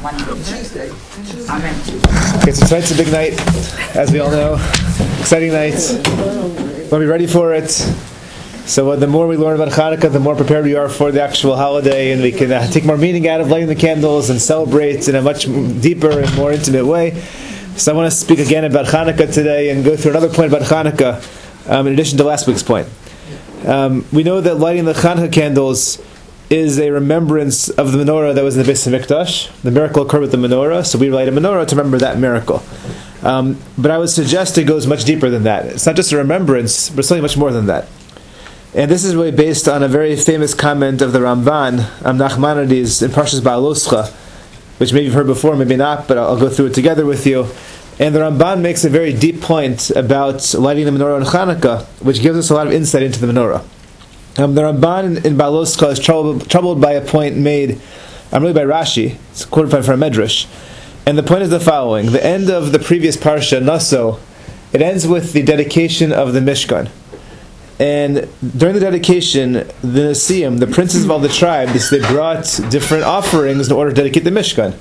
Tuesday. Amen. Okay, so tonight's a big night, as we all know. Exciting night. We'll be ready for it. So the more we learn about Hanukkah, the more prepared we are for the actual holiday, and we can take more meaning out of lighting the candles and celebrate in a much deeper and more intimate way. So I want to speak again about Hanukkah today and go through another point about Hanukkah, in addition to last week's point. We know that lighting the Hanukkah candles is a remembrance of the menorah that was in the Beis Hamikdash. The miracle occurred with the menorah, so we light a menorah to remember that miracle. But I would suggest it goes much deeper than that. It's not just a remembrance, but something much more than that. And this is really based on a very famous comment of the Ramban, Nachmanides, in Parshas Ba'aloscha, which maybe you've heard before, maybe not, but I'll go through it together with you. And the Ramban makes a very deep point about lighting the menorah on Hanukkah, which gives us a lot of insight into the menorah. The Ramban in Ba'aloscha is troubled by a point made, really by Rashi. It's quoted from a Medrash. And the point is the following. The end of the previous Parsha, Naso, it ends with the dedication of the Mishkan. And during the dedication, the Nesiim, the princes of all the tribes, they brought different offerings in order to dedicate the Mishkan.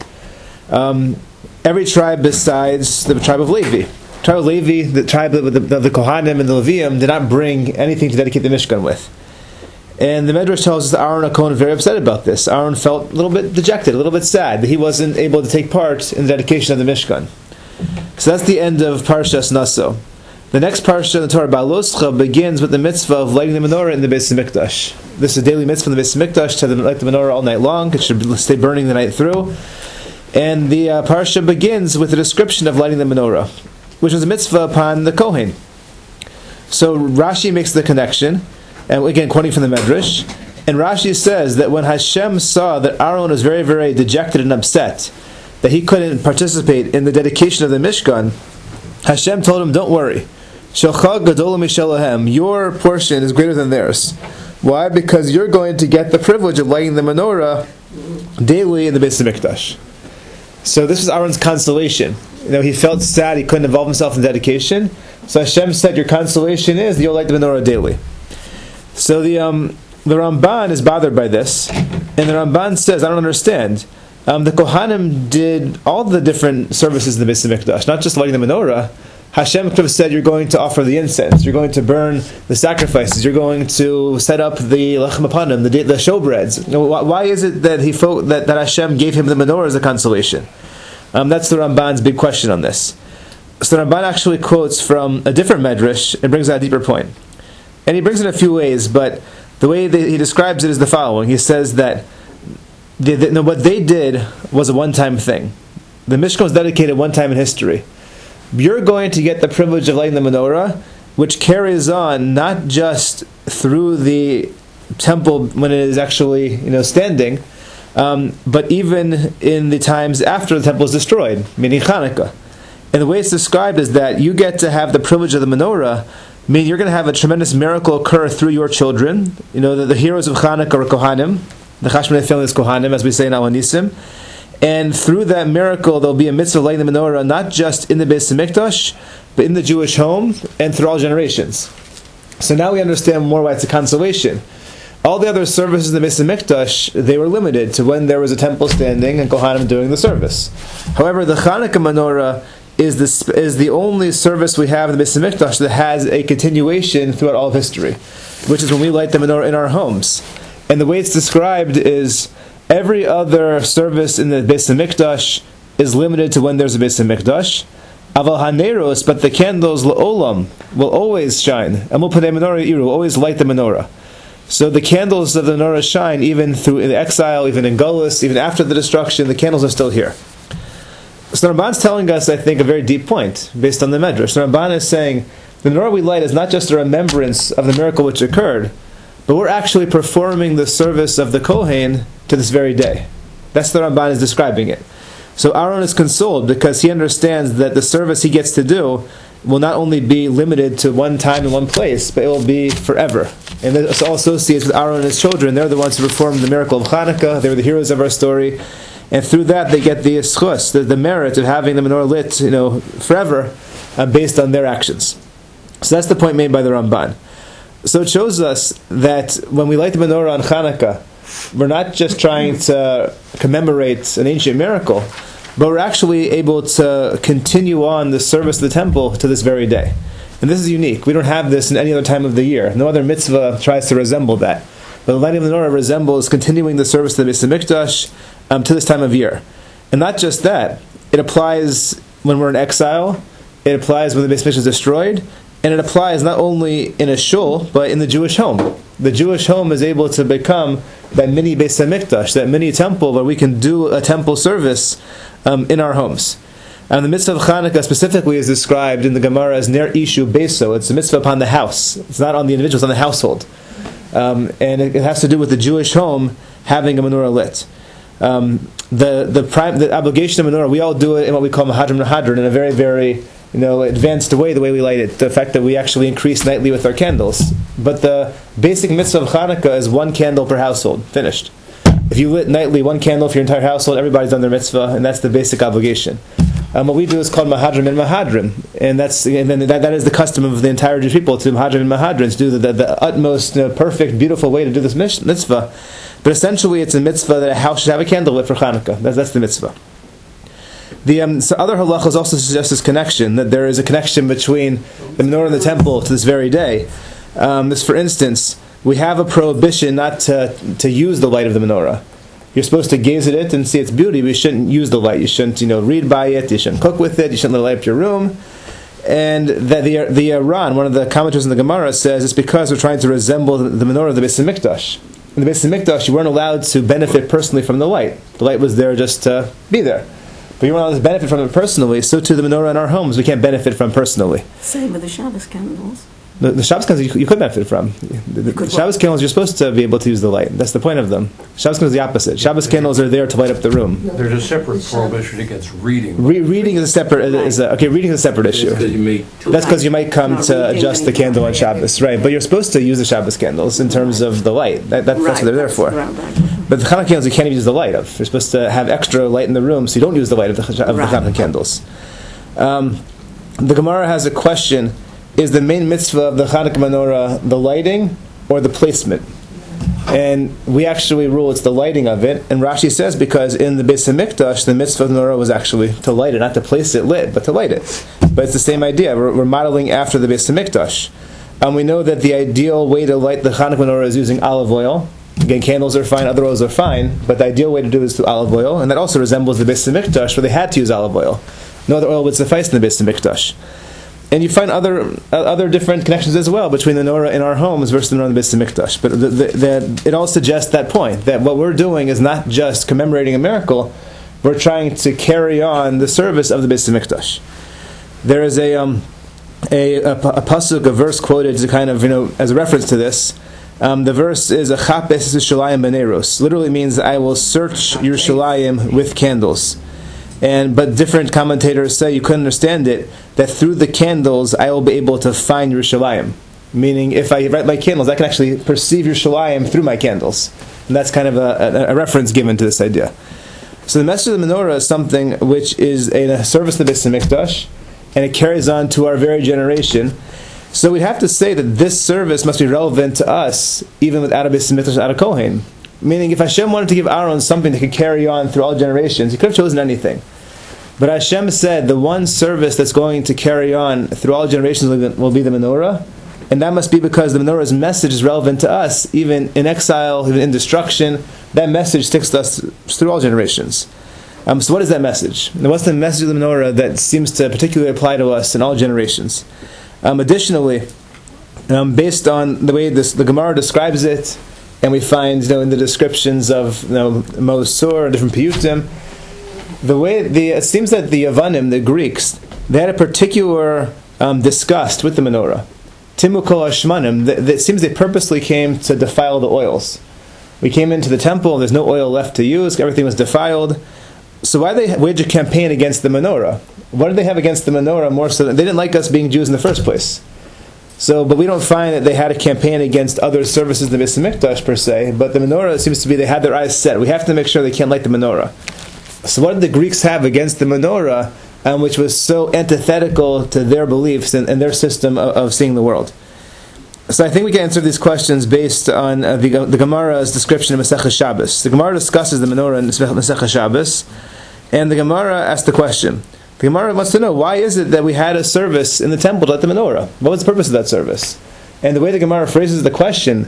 Every tribe besides the tribe of Levi. The tribe of Levi, the tribe of the Kohanim and the Levium, did not bring anything to dedicate the Mishkan with. And the Medrash tells us that Aaron HaKohen was very upset about this. Aaron felt a little bit dejected, a little bit sad that he wasn't able to take part in the dedication of the Mishkan. So that's the end of Parshas Naso. The next parsha in the Torah, Ba'aloscha, begins with the mitzvah of lighting the menorah in the Beis Hamikdash. This is a daily mitzvah in the Beis Hamikdash to light the menorah all night long. It should stay burning the night through. And the parsha begins with a description of lighting the menorah, which was a mitzvah upon the Kohen. So Rashi makes the connection, and again quoting from the Medrash, and Rashi says that when Hashem saw that Aaron was very, very dejected and upset, that he couldn't participate in the dedication of the Mishkan, Hashem told him, don't worry, Shelcha gadol mishelahem, your portion is greater than theirs. Why? Because you're going to get the privilege of lighting the menorah daily in the Beis Hamikdash. So this was Aaron's consolation. He felt sad he couldn't involve himself in dedication. So Hashem said, your consolation is that you'll light the menorah daily. So the Ramban is bothered by this, and the Ramban says, I don't understand. The Kohanim did all the different services in the Beis Hamikdash, not just lighting the menorah. Hashem could have said, you're going to offer the incense, you're going to burn the sacrifices, you're going to set up the lechem apanim, the showbreads. Why is it that that Hashem gave him the menorah as a consolation? That's the Ramban's big question on this. So the Ramban actually quotes from a different Medrash and brings out a deeper point. And he brings it in a few ways, but the way that he describes it is the following. He says that what they did was a one-time thing. The Mishkan was dedicated one time in history. You're going to get the privilege of lighting the menorah, which carries on not just through the temple when it is actually standing, but even in the times after the temple is destroyed, meaning Hanukkah. And the way it's described is that you get to have the privilege of the menorah, meaning you're going to have a tremendous miracle occur through your children. The heroes of Hanukkah are Kohanim. The Chashmonai family is Kohanim, as we say in Al-Hanisim. And through that miracle, there'll be a mitzvah of lighting the menorah, not just in the Beis Hamikdash, but in the Jewish home and through all generations. So now we understand more why it's a consolation. All the other services in the Beis Hamikdash, they were limited to when there was a temple standing and Kohanim doing the service. However, the Hanukkah menorah is the only service we have in the Beis Hamikdash that has a continuation throughout all of history, which is when we light the menorah in our homes. And the way it's described is every other service in the Beis Hamikdash is limited to when there's a Beis Hamikdash. Aval haneros, but the candles la'olam will always shine. Amul panei menorah iru, will always light the menorah. So the candles of the menorah shine even through the exile, even in Golus, even after the destruction. The candles are still here. So the Ramban's telling us, I think, a very deep point based on the Medrash. The Ramban is saying the menorah we light is not just a remembrance of the miracle which occurred, but we're actually performing the service of the Kohen to this very day. That's the Ramban is describing it. So Aaron is consoled because he understands that the service he gets to do will not only be limited to one time and one place, but it will be forever. And it's all associated with Aaron and his children. They're the ones who performed the miracle of Hanukkah. They're the heroes of our story. And through that they get the schus, the merit of having the menorah lit, forever, based on their actions. So that's the point made by the Ramban. So it shows us that when we light the menorah on Hanukkah, we're not just trying to commemorate an ancient miracle, but we're actually able to continue on the service of the temple to this very day. And this is unique. We don't have this in any other time of the year. No other mitzvah tries to resemble that. But the lighting of the menorah resembles continuing the service of the Beis HaMikdash to this time of year. And not just that, it applies when we're in exile, it applies when the Beis HaMikdash is destroyed, and it applies not only in a shul, but in the Jewish home. The Jewish home is able to become that mini Beis HaMikdash, that mini temple where we can do a temple service in our homes. And the mitzvah of Chanukah specifically is described in the Gemara as Ner Ishu Beso. It's a mitzvah upon the house. It's not on the individual, it's on the household. And it has to do with the Jewish home having a menorah lit. The obligation of menorah, we all do it in what we call Mahadrim Nahadrin in a very, very advanced way, the way we light it. The fact that we actually increase nightly with our candles. But the basic mitzvah of Chanukah is one candle per household. Finished. If you lit nightly one candle for your entire household, everybody's done their mitzvah, and that's the basic obligation. What we do is called Mahadrim and Mahadrim, and that is the custom of the entire Jewish people, to Mahadrim and Mahadrim, to do the utmost perfect, beautiful way to do this mitzvah. But essentially it's a mitzvah that a house should have a candle lit for Chanukah. That's the mitzvah. So other halachos also suggest this connection, that there is a connection between the menorah and the temple to this very day. For instance, we have a prohibition not to use the light of the menorah. You're supposed to gaze at it and see its beauty, but you shouldn't use the light. You shouldn't, read by it. You shouldn't cook with it. You shouldn't let it light up your room. And the Ran, one of the commentators in the Gemara, says it's because we're trying to resemble the menorah of the Beis HaMikdash. In the Beis HaMikdash, you weren't allowed to benefit personally from the light. The light was there just to be there. But you weren't allowed to benefit from it personally, so too the menorah in our homes we can't benefit from personally. Same with the Shabbos candles. The Shabbos candles you could benefit from. The Shabbos candles, you're supposed to be able to use the light. That's the point of them. Shabbos candles is the opposite. Shabbos candles are there to light up the room. There's a separate prohibition against reading. Reading is a separate. Reading is a separate issue. That's because you might come to adjust the candle on Shabbos, right? But you're supposed to use the Shabbos candles in terms of the light. That's what they're there for. But the Chanukah candles you can't even use the light of. You're supposed to have extra light in the room, so you don't use the light of the Chanukah candles. The Gemara has a question. Is the main mitzvah of the Chanukah menorah the lighting or the placement? And we actually rule it's the lighting of it. And Rashi says because in the Beis HaMikdash, the mitzvah of the menorah was actually to light it, not to place it lit, but to light it. But it's the same idea. We're modeling after the Beis HaMikdash. And we know that the ideal way to light the Chanukah menorah is using olive oil. Again, candles are fine, other oils are fine, but the ideal way to do it is through olive oil. And that also resembles the Beis HaMikdash, where they had to use olive oil. No other oil would suffice in the Beis HaMikdash. And you find other different connections as well between the menorah in our homes versus the menorah in the Beis HaMikdash. But it all suggests that point, that what we're doing is not just commemorating a miracle, we're trying to carry on the service of the Beis HaMikdash. There is a pasuk, a verse quoted to kind of, as a reference to this. The verse is Achapes Yerushalayim B'neiros. Literally means I will search Yerushalayim with candles. But different commentators say you couldn't understand it, that through the candles I will be able to find Yerushalayim. Meaning, if I light my candles, I can actually perceive Yerushalayim through my candles. And that's kind of a reference given to this idea. So the message of the menorah is something which is a service to the Beis HaMikdash, and it carries on to our very generation. So we'd have to say that this service must be relevant to us, even without a Beis HaMikdash, without a Kohen. Meaning, if Hashem wanted to give Aaron something that could carry on through all generations, he could have chosen anything. But Hashem said the one service that's going to carry on through all generations will be the menorah, and that must be because the menorah's message is relevant to us, even in exile, even in destruction. That message sticks to us through all generations. So what is that message? And what's the message of the menorah that seems to particularly apply to us in all generations? Additionally, based on the way the Gemara describes it, and we find in the descriptions of Mosur and different piyutim, it seems that the Yavanim, the Greeks, they had a particular disgust with the menorah. Timu kol hashmanim, it seems they purposely came to defile the oils. We came into the temple, there's no oil left to use, everything was defiled. So why did they wage a campaign against the menorah? What did they have against the menorah more so than they didn't like us being Jews in the first place? But we don't find that they had a campaign against other services in the Beis HaMikdash per se, but the menorah seems to be they had their eyes set. We have to make sure they can't light the menorah. So what did the Greeks have against the menorah, which was so antithetical to their beliefs and their system of seeing the world? So I think we can answer these questions based on the Gemara's description of Masechah Shabbos. The Gemara discusses the menorah in Masechah Shabbos, and the Gemara asks the question. The Gemara wants to know, why is it that we had a service in the temple to light the menorah? What was the purpose of that service? And the way the Gemara phrases the question,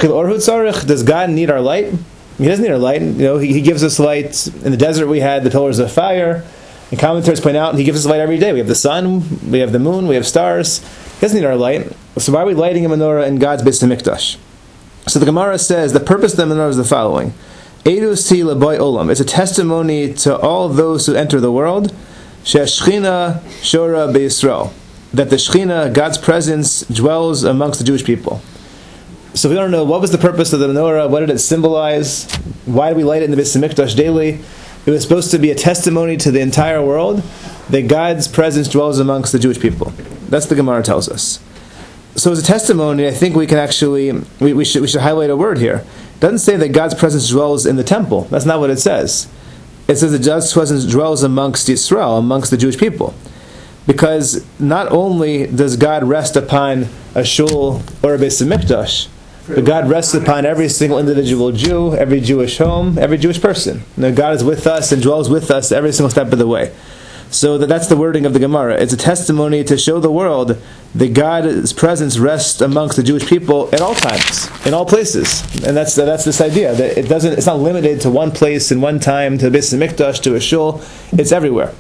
does God need our light? He doesn't need our light. He gives us light. In the desert we had the pillars of fire. And commentators point out, He gives us light every day. We have the sun, we have the moon, we have stars. He doesn't need our light. So why are we lighting a menorah in God's Beis Hamikdash? So the Gemara says the purpose of the menorah is the following: Eidus ti le'boy olam. It's a testimony to all those who enter the world. She'ashchina shora beYisrael. That the Shechina, God's presence, dwells amongst the Jewish people. So we don't know what was the purpose of the menorah. What did it symbolize? Why do we light it in the Beis Hamikdash daily? It was supposed to be a testimony to the entire world that God's presence dwells amongst the Jewish people. That's the Gemara tells us. So as a testimony, I think we can actually, we should highlight a word here. It doesn't say that God's presence dwells in the temple. That's not what it says. It says that God's presence dwells amongst Yisrael, amongst the Jewish people. Because not only does God rest upon a shul or a Beis Hamikdash, but God rests upon every single individual Jew, every Jewish home, every Jewish person. God is with us and dwells with us every single step of the way. So that's the wording of the Gemara. It's a testimony to show the world that God's presence rests amongst the Jewish people at all times, in all places. And that's this idea that it's not limited to one place and one time, to the Beis Hamikdash, to a shul. It's everywhere.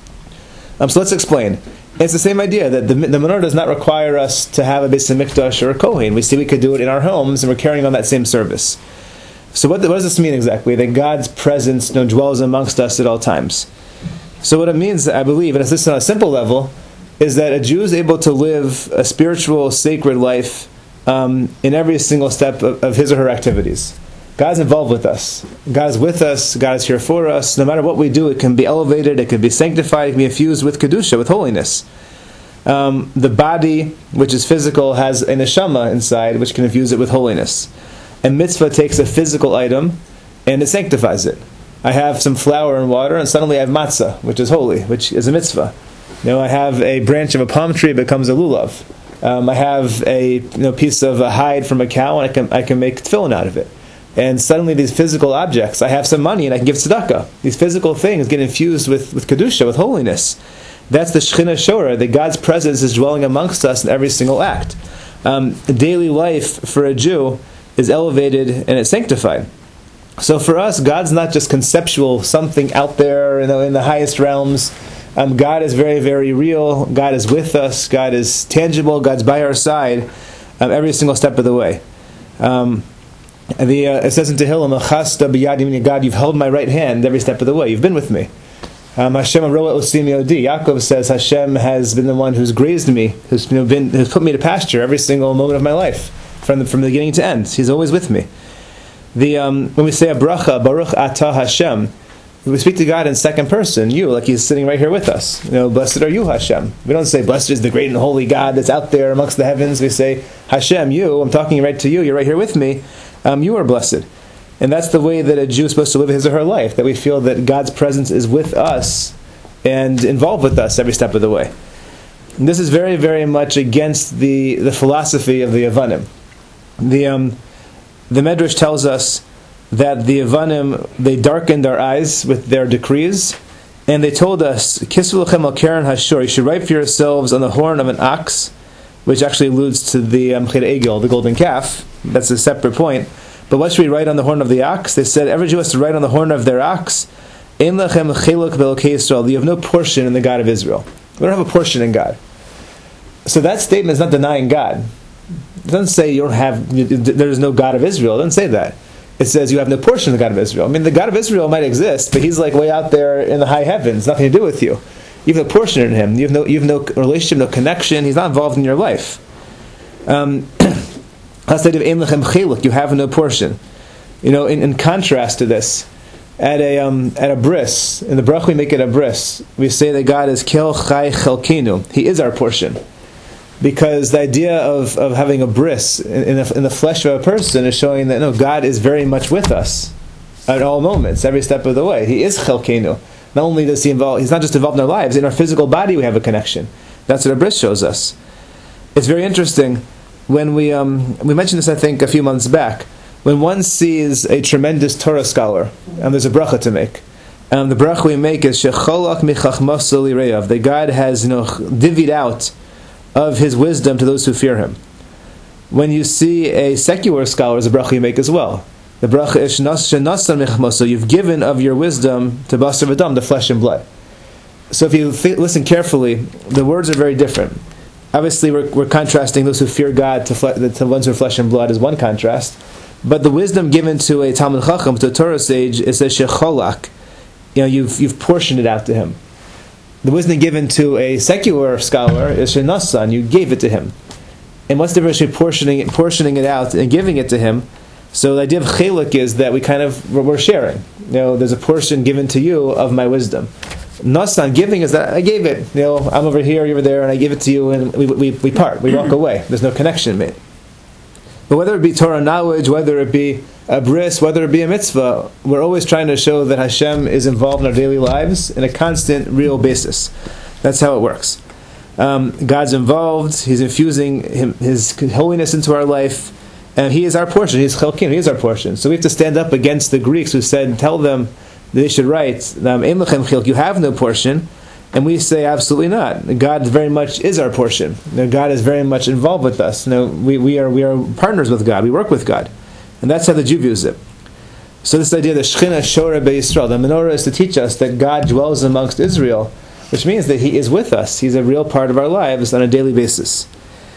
So let's explain. It's the same idea that the menorah does not require us to have a Beis Hamikdash or a Kohen. We see we could do it in our homes, and we're carrying on that same service. So what does this mean exactly? That God's presence dwells amongst us at all times. So what it means, I believe, and it's just on a simple level, is that a Jew is able to live a spiritual, sacred life in every single step of his or her activities. God's involved with us. God is with us. God is here for us. No matter what we do, it can be elevated, it can be sanctified, it can be infused with Kedusha, with holiness. The body, which is physical, has a neshama inside, which can infuse it with holiness. A mitzvah takes a physical item, and it sanctifies it. I have some flour and water, and suddenly I have matzah, which is holy, which is a mitzvah. I have a branch of a palm tree, it becomes a lulav. I have a piece of a hide from a cow, and I can make tefillin out of it. And suddenly these physical objects, I have some money and I can give tzedakah. These physical things get infused with Kedusha, with holiness. That's the Shechina Shora, that God's presence is dwelling amongst us in every single act. Daily life for a Jew is elevated and it's sanctified. So for us, God's not just conceptual, something out there in the highest realms. God is very, very real. God is with us. God is tangible. God's by our side every single step of the way. It says in Tehillim, "Chasta b'yad yamin," God, you've held my right hand every step of the way. You've been with me. Hashem aroa osimi odi. Yaakov says Hashem has been the one who's grazed me, who's put me to pasture every single moment of my life, from the beginning to end. He's always with me. When we say a bracha, Baruch Atah Hashem, we speak to God in second person, you, like He's sitting right here with us. Blessed are you, Hashem. We don't say, blessed is the great and holy God that's out there amongst the heavens. We say, Hashem, you, I'm talking right to you, you're right here with me. You are blessed. And that's the way that a Jew is supposed to live his or her life, that we feel that God's presence is with us and involved with us every step of the way. And this is very, very much against the philosophy of the Yavanim. The Medrash tells us that the Yavanim, they darkened our eyes with their decrees, and they told us, Kisvu lechem al keren hashor, you should write for yourselves on the horn of an ox, which actually alludes to the Mechira Egel, the golden calf. That's a separate point. But what should we write on the horn of the ox? They said every Jew has to write on the horn of their ox, Ein lechem cheluk be'elokei Yisrael, you have no portion in the God of Israel. We don't have a portion in God. So that statement is not denying God. It doesn't say there's no God of Israel. It doesn't say that. It says you have no portion in the God of Israel. I mean, the God of Israel might exist, but He's like way out there in the high heavens, nothing to do with you. You have no portion in Him. You have no relationship, no connection. He's not involved in your life. You have no portion. In contrast to this, at a bris, in the brach we make it a bris, we say that God is kel chai chelkinu. He is our portion. Because the idea of having a bris in the flesh of a person is showing that God is very much with us at all moments, every step of the way. He is chelkenu. Not only does He's not just involved in our lives, in our physical body we have a connection. That's what a bris shows us. It's very interesting. when we mentioned this, I think, a few months back, when one sees a tremendous Torah scholar, and there's a bracha to make, the bracha we make is shecholak michachmaso lireyav, that God has divvied out of His wisdom to those who fear Him. When you see a secular scholar, there's a bracha you make as well. The bracha is shenasan michachmaso, you've given of your wisdom to basar v'dam, the flesh and blood. So if you listen carefully, the words are very different. Obviously, we're contrasting those who fear God to the ones who are flesh and blood as one contrast. But the wisdom given to a Talmid Chacham, to a Torah sage, is a shecholak. You've portioned it out to him. The wisdom given to a secular scholar is shenasan. You gave it to him. And what's the difference between portioning it out and giving it to him? So the idea of chelak is that we're sharing. There's a portion given to you of my wisdom. Nasan, giving, is that I gave it. I'm over here, you're over there, and I give it to you, and we part. We walk away. There's no connection made. But whether it be Torah knowledge, whether it be a bris, whether it be a mitzvah, we're always trying to show that Hashem is involved in our daily lives in a constant, real basis. That's how it works. God's involved. He's infusing His holiness into our life, and He is our portion. He's chelkin. He is our portion. So we have to stand up against the Greeks who said, tell them that they should write, you have no portion. And we say, absolutely not. God very much is our portion. God is very much involved with us. We are partners with God. We work with God. And that's how the Jew views it. So this idea, the Shechina Shora Be'Yisrael, the menorah is to teach us that God dwells amongst Israel, which means that He is with us. He's a real part of our lives on a daily basis.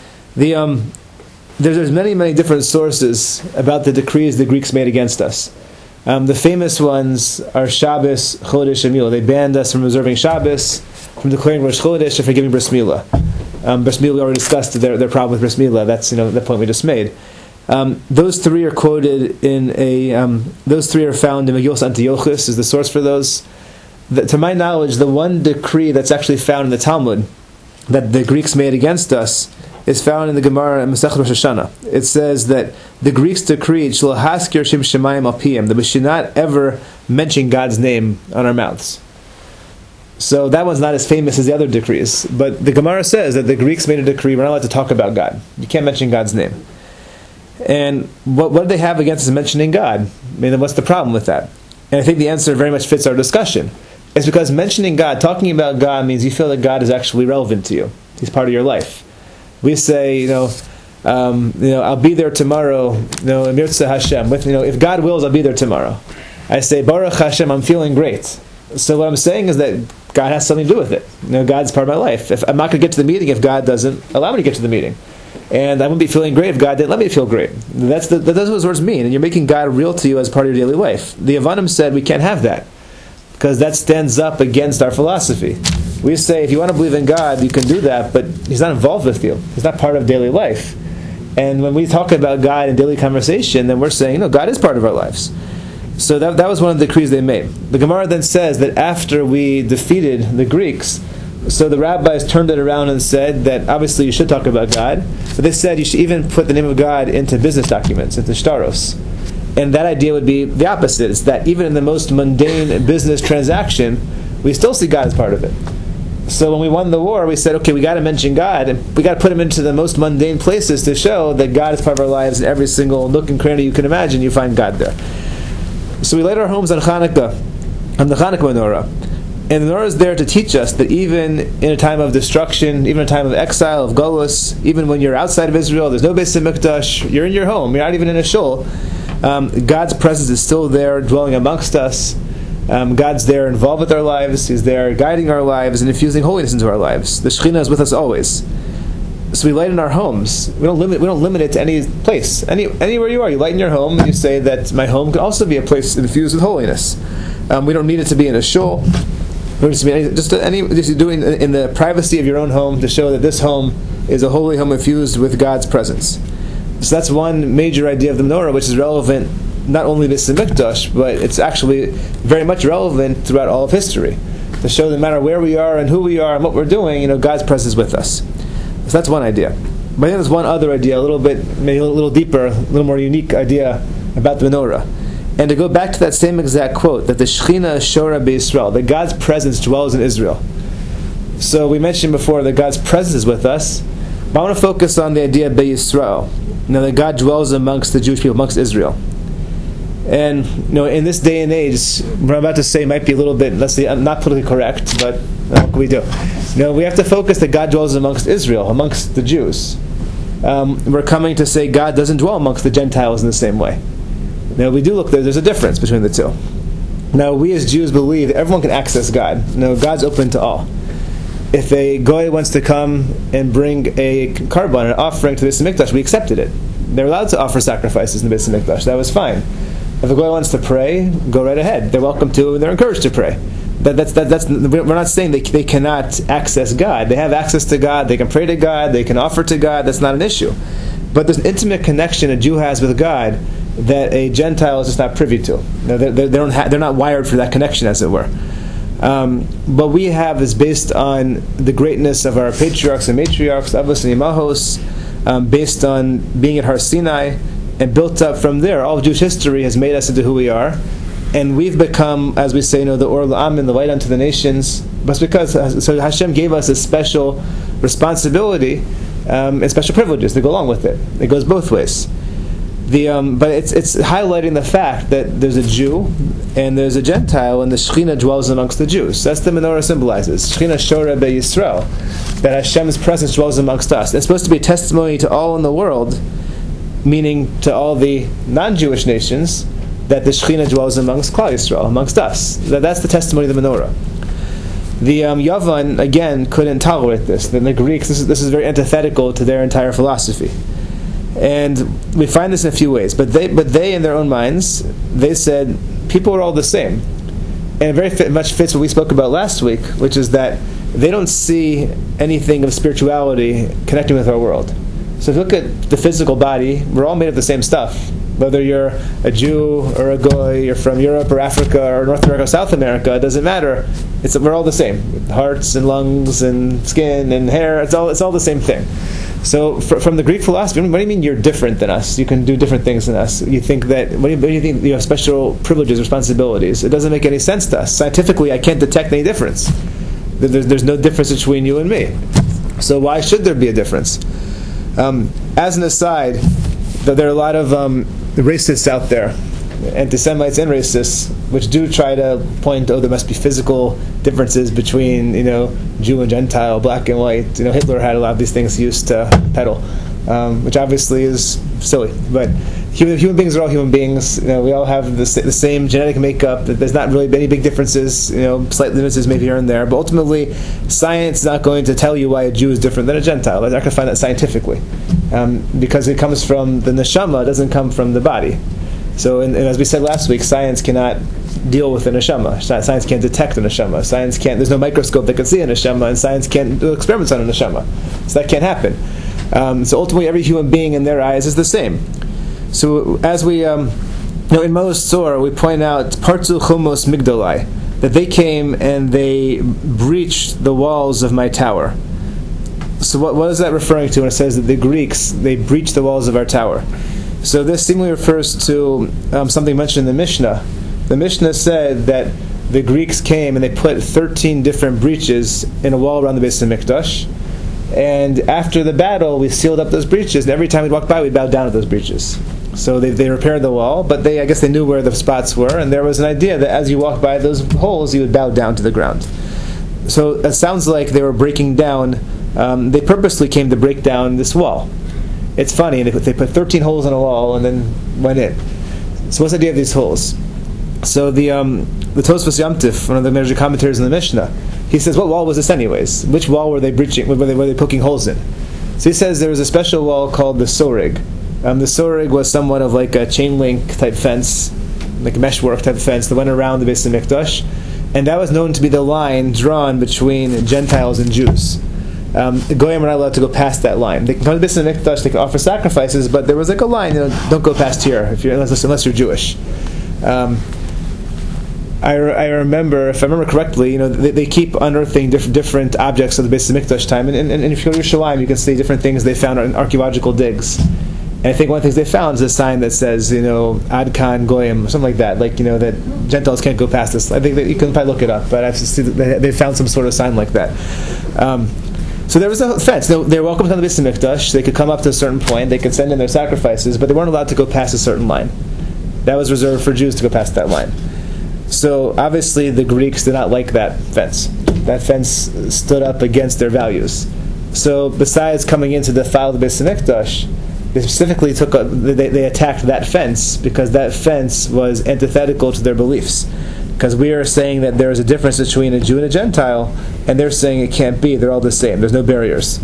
There's many, many different sources about the decrees the Greeks made against us. The famous ones are Shabbos, Chodesh, and Milah. They banned us from observing Shabbos, from declaring Rosh Chodesh, and from giving Bris Milah. Bris Milah, we already discussed their problem with Bris Milah. That's the point we just made. Those three are quoted those three are found in Megillas Antiochus, is the source for those. To my knowledge, the one decree that's actually found in the Talmud that the Greeks made against us is found in the Gemara in Masechet Rosh Hashanah. It says that the Greeks decreed Shlo Haskir Shem Shemayim Al Piyim, that we should not ever mention God's name on our mouths. So that one's not as famous as the other decrees. But the Gemara says that the Greeks made a decree, we're not allowed to talk about God. You can't mention God's name. And what do they have against us mentioning God? I mean, what's the problem with that? And I think the answer very much fits our discussion. It's because mentioning God, talking about God, means you feel that God is actually relevant to you. He's part of your life. We say, I'll be there tomorrow, Mirza Hashem. If God wills, I'll be there tomorrow. I say, Baruch Hashem, I'm feeling great. So what I'm saying is that God has something to do with it. God's part of my life. If I'm not going to get to the meeting if God doesn't allow me to get to the meeting. And I wouldn't be feeling great if God didn't let me feel great. That's what those words mean. And you're making God real to you as part of your daily life. The Yavanim said we can't have that, because that stands up against our philosophy. We say, if you want to believe in God, you can do that, but He's not involved with you. He's not part of daily life. And when we talk about God in daily conversation, then we're saying, God is part of our lives. So that was one of the decrees they made. The Gemara then says that after we defeated the Greeks, so the rabbis turned it around and said that obviously you should talk about God, but they said you should even put the name of God into business documents, into shtaros. And that idea would be the opposite. It's that even in the most mundane business transaction, we still see God as part of it. So when we won the war, we said, okay, we got to mention God, and we got to put Him into the most mundane places to show that God is part of our lives. In every single nook and cranny you can imagine, you find God there. So we light our homes on Hanukkah, on the Hanukkah menorah. And the menorah is there to teach us that even in a time of destruction, even in a time of exile, of galus, even when you're outside of Israel, there's no Beis Hamikdash, you're in your home, you're not even in a shul, God's presence is still there, dwelling amongst us. God's there involved with our lives. He's there guiding our lives and infusing holiness into our lives. The Shekhinah is with us always. So we light in our homes. We don't limit it to any place. Anywhere you are, you light in your home and you say that my home could also be a place infused with holiness. We don't need it to be in a shul. Just doing in the privacy of your own home to show that this home is a holy home infused with God's presence. So that's one major idea of the menorah, which is relevant not only to Beis Hamikdash, but it's actually very much relevant throughout all of history, to show that no matter where we are and who we are and what we're doing, God's presence is with us. So that's one idea. But then there's one other idea, maybe a little deeper, a little more unique idea about the menorah. And to go back to that same exact quote, that the Shechina Shora B'Yisrael, that God's presence dwells in Israel. So we mentioned before that God's presence is with us. But I want to focus on the idea of Beit Yisrael. That God dwells amongst the Jewish people, amongst Israel. And in this day and age, what I'm about to say might be a little bit, let's say, not politically correct, but what can we do? We have to focus that God dwells amongst Israel, amongst the Jews. We're coming to say God doesn't dwell amongst the Gentiles in the same way. Now, we do look there, there's a difference between the two. Now, we as Jews believe that everyone can access God. God's open to all. If a goy wants to come and bring a carbon, an offering to the Beis Hamikdash, we accepted it. They're allowed to offer sacrifices in the Beis Hamikdash. That was fine. If a goy wants to pray, go right ahead. They're welcome to, and they're encouraged to pray. We're not saying they cannot access God. They have access to God. They can pray to God. They can offer to God. That's not an issue. But there's an intimate connection a Jew has with God that a Gentile is just not privy to. They're not wired for that connection, as it were. What we have is based on the greatness of our patriarchs and matriarchs, Avos and Imahos, based on being at Har Sinai, and built up from there. All of Jewish history has made us into who we are, and we've become, as we say, the Or L'Amin, the light unto the nations. But because Hashem gave us a special responsibility and special privileges that go along with it. It goes both ways. But it's highlighting the fact that there's a Jew and there's a Gentile, and the Shekhinah dwells amongst the Jews. That's the menorah symbolizes. Shekhinah Shora Beit Yisrael, that Hashem's presence dwells amongst us. It's supposed to be a testimony to all in the world, meaning to all the non-Jewish nations, that the Shekhinah dwells amongst Klal Yisrael, amongst us. That's the testimony of the menorah. The Yavan, again, couldn't tolerate this. The Greeks, this is very antithetical to their entire philosophy. And we find this in a few ways. But they in their own minds, they said, people are all the same. And it very much fits what we spoke about last week, which is that they don't see anything of spirituality connecting with our world. So if you look at the physical body, we're all made of the same stuff. Whether you're a Jew or a goy, you're from Europe or Africa or North America or South America, it doesn't matter. We're all the same. Hearts and lungs and skin and hair, it's all the same thing. So from the Greek philosophy, what do you mean you're different than us? You can do different things than us. You think that, what do you think you have special privileges, responsibilities? It doesn't make any sense to us. Scientifically, I can't detect any difference. There's no difference between you and me. So why should there be a difference? As an aside, there are a lot of racists out there, anti-Semites and racists, which do try to point, there must be physical differences between, Jew and Gentile, black and white. Hitler had a lot of these things he used to peddle, which obviously is silly. But human beings are all human beings. We all have the same genetic makeup. There's not really any big differences. Slight differences maybe here and there. But ultimately, science is not going to tell you why a Jew is different than a Gentile. They're not going to find that scientifically, because it comes from the neshama. It doesn't come from the body. So, and as we said last week, science cannot deal with a neshama. Science can't detect a neshama. Science can't. There's no microscope that can see a neshama, and science can't do experiments on a neshama. So that can't happen. So ultimately, every human being in their eyes is the same. So as we, in Maos Tzor, we point out Partzu Chumos Migdalai, that they came and they breached the walls of my tower. So what is that referring to when it says that the Greeks, they breached the walls of our tower? So this seemingly refers to something mentioned in the Mishnah. The Mishnah said that the Greeks came and they put 13 different breaches in a wall around the Beis Hamikdash. And after the battle, we sealed up those breaches, and every time we'd walk by, we'd bow down at those breaches. So they repaired the wall, but I guess they knew where the spots were, and there was an idea that as you walked by those holes, you would bow down to the ground. So it sounds like they were breaking down, they purposely came to break down this wall. It's funny, they put 13 holes in a wall and then went in. So what's the idea of these holes? So the Tosfos Yom Tif, one of the major commentators in the Mishnah, he says, what wall was this anyways? Which wall were they breaching? Were they poking holes in? So he says there was a special wall called the Sorig. The Sorig was somewhat of like a chain link type fence, like a meshwork type fence that went around the Beis Hamikdash, and that was known to be the line drawn between Gentiles and Jews. The Goyim were not allowed to go past that line. They can come to the Beis Hamikdash, they can offer sacrifices, but there was like a line, don't go past here unless you're Jewish. I remember, if I remember correctly, they keep unearthing different objects of the Beis Hamikdash time, and if you go to Yerushalayim, you can see different things they found in archaeological digs. And I think one of the things they found is a sign that says, Ad Kan Goyim, or something like that, that Gentiles can't go past this. I think that you can probably look it up, but I've seen they found some sort of sign like that. So there was a fence. They were welcome to come to the Beis Hamikdash. They could come up to a certain point. They could send in their sacrifices, but they weren't allowed to go past a certain line. That was reserved for Jews to go past that line. So obviously the Greeks did not like that fence. That fence stood up against their values. So besides coming in to defile the Beis Hamikdash, they specifically they attacked that fence because that fence was antithetical to their beliefs. Because we are saying that there is a difference between a Jew and a Gentile, and they're saying it can't be. They're all the same. There's no barriers.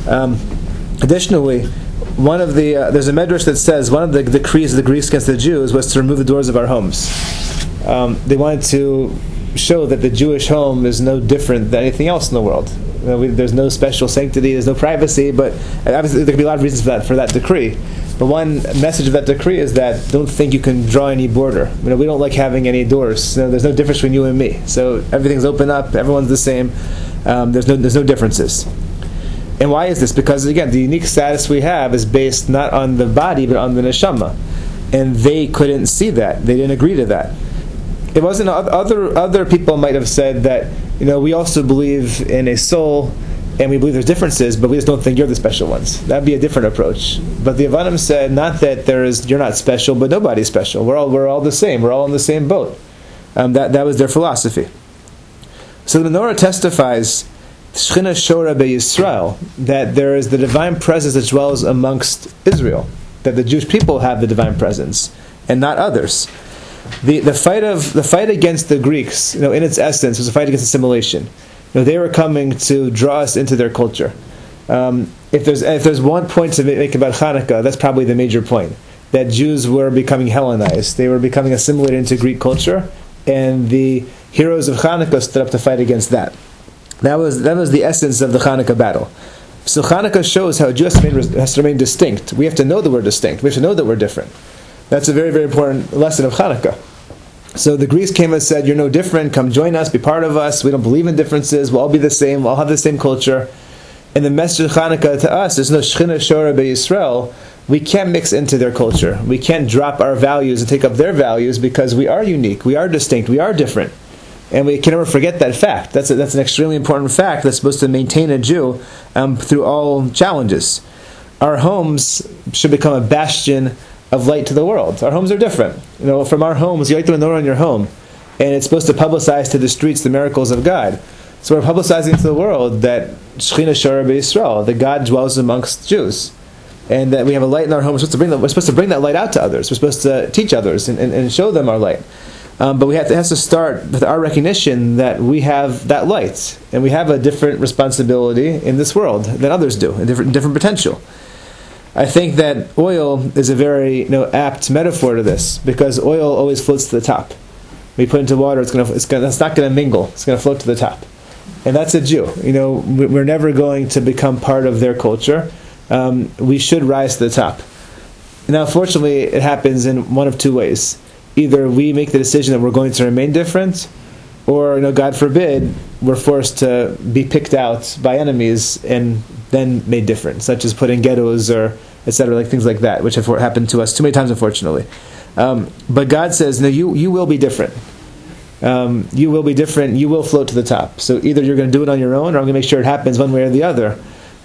Additionally, there's a medrash that says one of the decrees of the Greeks against the Jews was to remove the doors of our homes. They wanted to show that the Jewish home is no different than anything else in the world. There's no special sanctity, there's no privacy, but obviously there could be a lot of reasons for that decree. But one message of that decree is that don't think you can draw any border. We don't like having any doors. There's no difference between you and me. So everything's open up, everyone's the same. There's no differences. And why is this? Because again, the unique status we have is based not on the body but on the neshama. And they couldn't see that. They didn't agree to that. It wasn't other people might have said that, we also believe in a soul and we believe there's differences, but we just don't think you're the special ones. That'd be a different approach. But the Avanim said not that you're not special, but nobody's special. We're all the same. We're all in the same boat. That was their philosophy. So the menorah testifies Shechina Shora BeYisrael, that there is the divine presence that dwells amongst Israel, that the Jewish people have the divine presence and not others. The fight against the Greeks, in its essence, was a fight against assimilation. They were coming to draw us into their culture. If there's one point to make about Hanukkah, that's probably the major point. That Jews were becoming Hellenized. They were becoming assimilated into Greek culture, and the heroes of Hanukkah stood up to fight against that. That was the essence of the Hanukkah battle. So Hanukkah shows how a Jew has to remain distinct. We have to know that we're distinct. We have to know that we're different. That's a very, very important lesson of Hanukkah. So the Greeks came and said, you're no different, come join us, be part of us, we don't believe in differences, we'll all be the same, we'll all have the same culture. And the message of Hanukkah to us, there's no Shechina Shora BeYisrael, we can't mix into their culture. We can't drop our values and take up their values because we are unique, we are distinct, we are different. And we can never forget that fact. That's an extremely important fact that's supposed to maintain a Jew through all challenges. Our homes should become a bastion of light to the world. Our homes are different. From our homes, you light the menorah in your home, and it's supposed to publicize to the streets the miracles of God. So we're publicizing to the world that Shechina Shora BeYisrael, that God dwells amongst Jews, and that we have a light in our home. We're supposed to bring that light out to others. We're supposed to teach others and show them our light. But it has to start with our recognition that we have that light, and we have a different responsibility in this world than others do, a different potential. I think that oil is a very apt metaphor to this, because oil always floats to the top. We put it into water, it's not going to mingle. It's going to float to the top, and that's a Jew. We're never going to become part of their culture. We should rise to the top. Now, fortunately, it happens in one of two ways. Either we make the decision that we're going to remain different, or God forbid, we're forced to be picked out by enemies and then made different, such as put in ghettos or etc., like things like that, which have happened to us too many times, unfortunately. But God says, no, you will be different. You will be different. You will float to the top. So either you're going to do it on your own, or I'm going to make sure it happens one way or the other.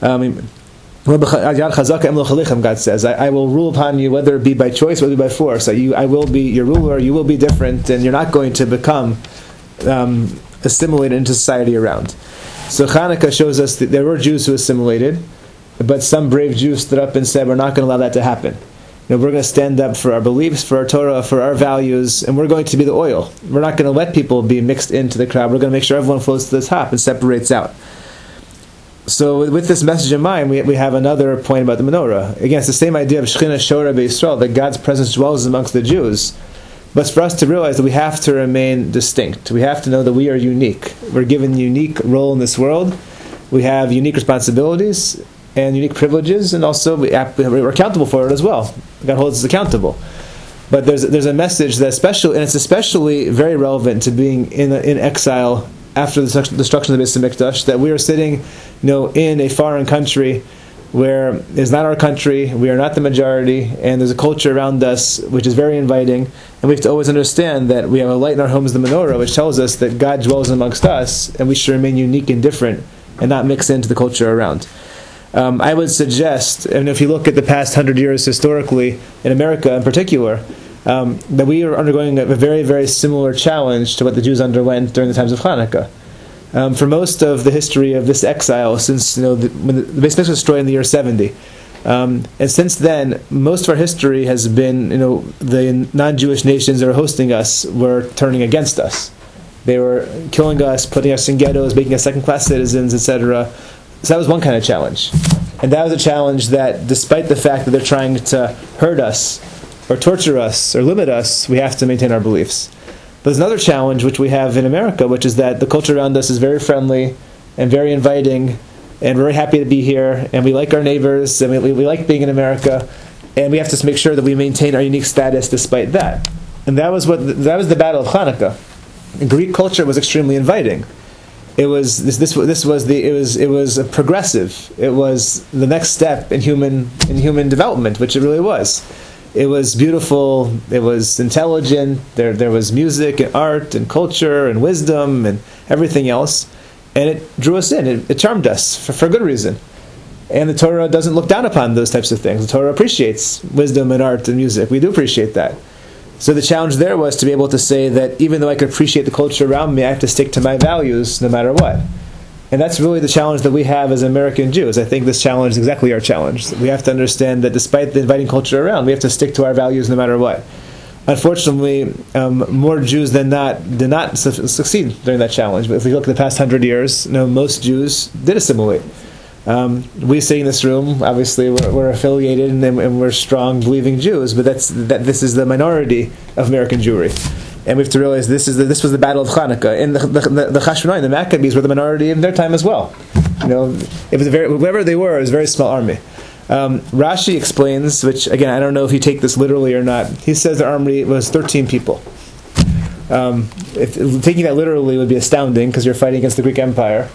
God says, I will rule upon you, whether it be by choice or whether it be by force. I will be your ruler. You will be different, and you're not going to become assimilated into society around. So Hanukkah shows us that there were Jews who assimilated, but some brave Jews stood up and said, we're not going to allow that to happen. We're going to stand up for our beliefs, for our Torah, for our values, and we're going to be the oil. We're not going to let people be mixed into the crowd. We're going to make sure everyone floats to the top and separates out. So with this message in mind, we have another point about the menorah. Again, it's the same idea of Shechina Shora BeYisrael, that God's presence dwells amongst the Jews. But it's for us to realize that we have to remain distinct. We have to know that we are unique. We're given a unique role in this world. We have unique responsibilities and unique privileges, and also we're accountable for it as well. God holds us accountable. But there's a message that it's especially very relevant to being in exile after the destruction of the Beis Hamikdash, that we are sitting, in a foreign country where it's not our country, we are not the majority, and there's a culture around us which is very inviting, and we have to always understand that we have a light in our homes, the menorah, which tells us that God dwells amongst us, and we should remain unique and different and not mix into the culture around. I would suggest, and if you look at the past 100 years historically, in America in particular, that we are undergoing a very, very similar challenge to what the Jews underwent during the times of Hanukkah. For most of the history of this exile, since when the Beis Mikdash was destroyed in the year 70, and since then, most of our history has been, the non-Jewish nations that are hosting us were turning against us. They were killing us, putting us in ghettos, making us second-class citizens, etc. So that was one kind of challenge. And that was a challenge that, despite the fact that they're trying to hurt us, or torture us, or limit us, we have to maintain our beliefs. But there's another challenge which we have in America, which is that the culture around us is very friendly and very inviting, and we're very happy to be here, and we like our neighbors, and we like being in America, and we have to make sure that we maintain our unique status despite that. And that was the battle of Hanukkah. Greek culture was extremely inviting. It was progressive. It was the next step in human development, which it really was. It was beautiful. It was intelligent. There was music and art and culture and wisdom and everything else, and it drew us in. It charmed us for good reason. And the Torah doesn't look down upon those types of things. The Torah appreciates wisdom and art and music. We do appreciate that. So the challenge there was to be able to say that even though I could appreciate the culture around me, I have to stick to my values no matter what. And that's really the challenge that we have as American Jews. I think this challenge is exactly our challenge. We have to understand that despite the inviting culture around, we have to stick to our values no matter what. Unfortunately, more Jews than not did not succeed during that challenge. But if we look at the past 100 years, most Jews did assimilate. We sitting in this room, obviously, we're affiliated and we're strong, believing Jews, but this is the minority of American Jewry. And we have to realize this was the battle of Hanukkah. And the Chashmonaim, the Maccabees, were the minority in their time as well. It was whoever they were, it was a very small army. Rashi explains, which again I don't know if you take this literally or not. He says the army was 13 people. Taking that literally would be astounding because you're fighting against the Greek Empire.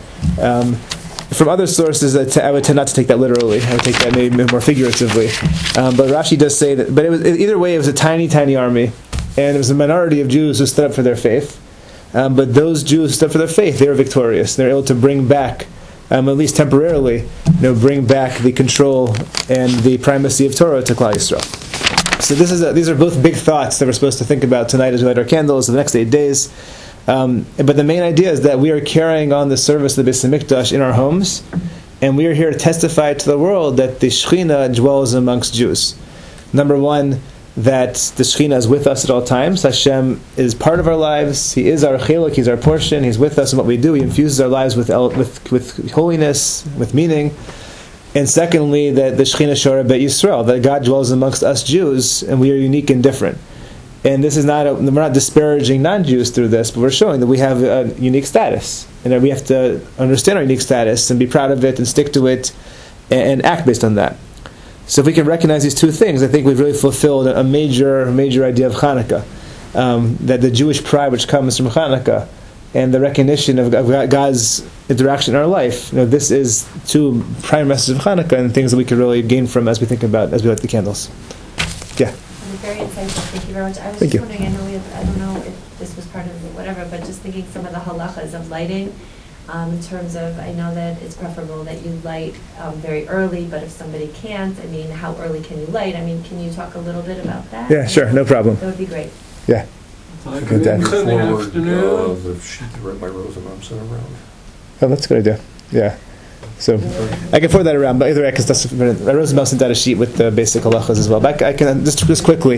From other sources, I would tend not to take that literally. I would take that maybe more figuratively. But Rashi does say that. But either way, it was a tiny, tiny army. And it was a minority of Jews who stood up for their faith. But those Jews who stood up for their faith, they were victorious. They were able to bring back, at least temporarily, bring back the control and the primacy of Torah to Klal Yisrael. So these are both big thoughts that we're supposed to think about tonight as we light our candles the next 8 days. But the main idea is that we are carrying on the service of the Beis Hamikdash in our homes, and we are here to testify to the world that the Shekhinah dwells amongst Jews. Number one, that the Shekhinah is with us at all times. Hashem is part of our lives. He is our chelik. He's our portion. He's with us in what we do. He infuses our lives with holiness, with meaning. And secondly, that the Shekhinah Shora Beit Yisrael, that God dwells amongst us Jews, and we are unique and different. And this is we're not disparaging non-Jews through this, but we're showing that we have a unique status, and that we have to understand our unique status and be proud of it and stick to it and act based on that. So if we can recognize these two things, I think we've really fulfilled a major idea of Hanukkah. That the Jewish pride which comes from Hanukkah and the recognition of God's interaction in our life, this is two prime messages of Hanukkah and things that we can really gain from as we light the candles. Yeah. Very insightful. Thank you very much. I was just wondering, I don't know if this was part of it, whatever, but just thinking some of the halachas of lighting, in terms of, I know that it's preferable that you light very early, but if somebody can't, how early can you light? Can you talk a little bit about that? Yeah, sure, no problem. That would be great. Yeah. I could forward the sheet that Rabbi Rosenbaum sent around. Oh, that's a good idea. Yeah. So I can forward that around, but either way, because Rosenbaum sent out a sheet with the basic halachas as well. But I can just quickly.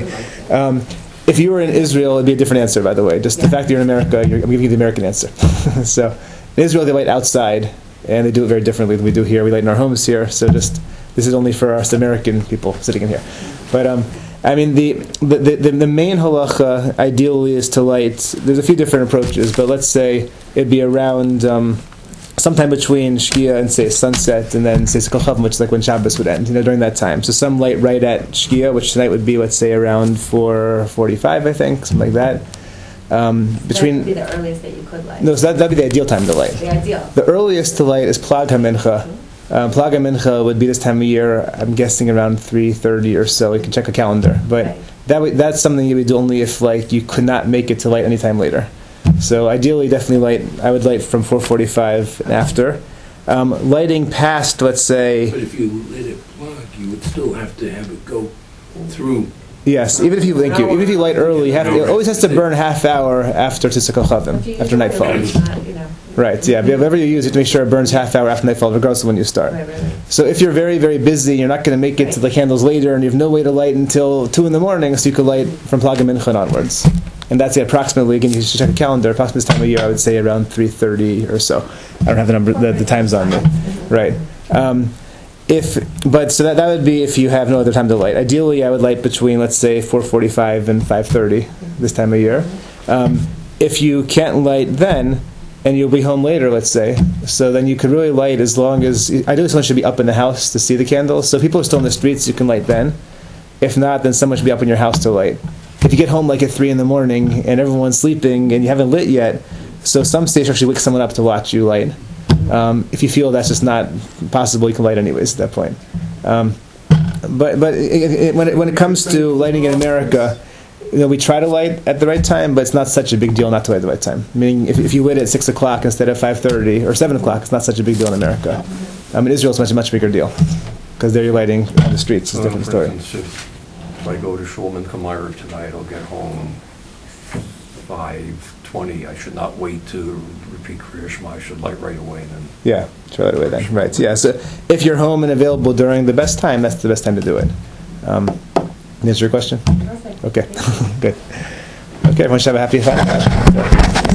If you were in Israel, it'd be a different answer. By the way, just the fact that you're in America, I'm giving you the American answer. So in Israel, they light outside, and they do it very differently than we do here. We light in our homes here. So this is only for us American people sitting in here. But the main halacha ideally is to light. There's a few different approaches, but let's say it'd be around. Sometime between Shkia and say sunset, and then say Kochav, which is like when Shabbos would end, during that time. So some light right at Shkia, which tonight would be, let's say, around 4:45, I think, something like that. Between that would be the earliest that you could light. No, so that'd be the ideal time to light. The ideal. The earliest to light is Plag HaMincha. Plag HaMincha would be this time of year. I'm guessing around 3:30 or so. You can check a calendar, but that's something you would do only if you could not make it to light any time later. So ideally, definitely I would light from 4:45 and after. Lighting past, let's say, But if you lit it plug, you would still have to have it go through. yes, even if you light early, it always has to burn half hour after Tisuk Chavim, after nightfall. Right, yeah. Whatever you use, you have to make sure it burns half hour after nightfall, regardless of when you start. Right. So if you're very, very busy, you're not going to make it to the candles later, and you have no way to light until 2 in the morning, so you could light from Plagim Mincha onwards. And that's approximately, again, you should check a calendar, approximately this time of year, I would say around 3:30 or so. I don't have the times on me. Right. So that would be if you have no other time to light. Ideally, I would light between, let's say, 4:45 and 5:30 this time of year. If you can't light then, and you'll be home later, let's say, so then you could really light as long as, ideally someone should be up in the house to see the candles. So if people are still in the streets, you can light then. If not, then someone should be up in your house to light. If you get home like at 3 in the morning and everyone's sleeping and you haven't lit yet, so some station actually wake someone up to watch you light. If you feel that's just not possible, you can light anyways at that point. But when it comes to lighting in America, we try to light at the right time, but it's not such a big deal not to light at the right time. Meaning, if you lit at 6 o'clock instead of 5:30 or 7 o'clock, it's not such a big deal in America. In Israel, it's much bigger deal because there you're lighting on the streets. It's a different story. For instance, if I go to Shulman Kamara tonight, I'll get home 5:20. I should not wait to repeat Kriya Shema. I should light right away then. Yeah, try right away then. Right. So, yeah. So if you're home and available during the best time, that's the best time to do it. Answer your question? Perfect. Okay. Good. Okay, everyone should have a happy Hanukkah.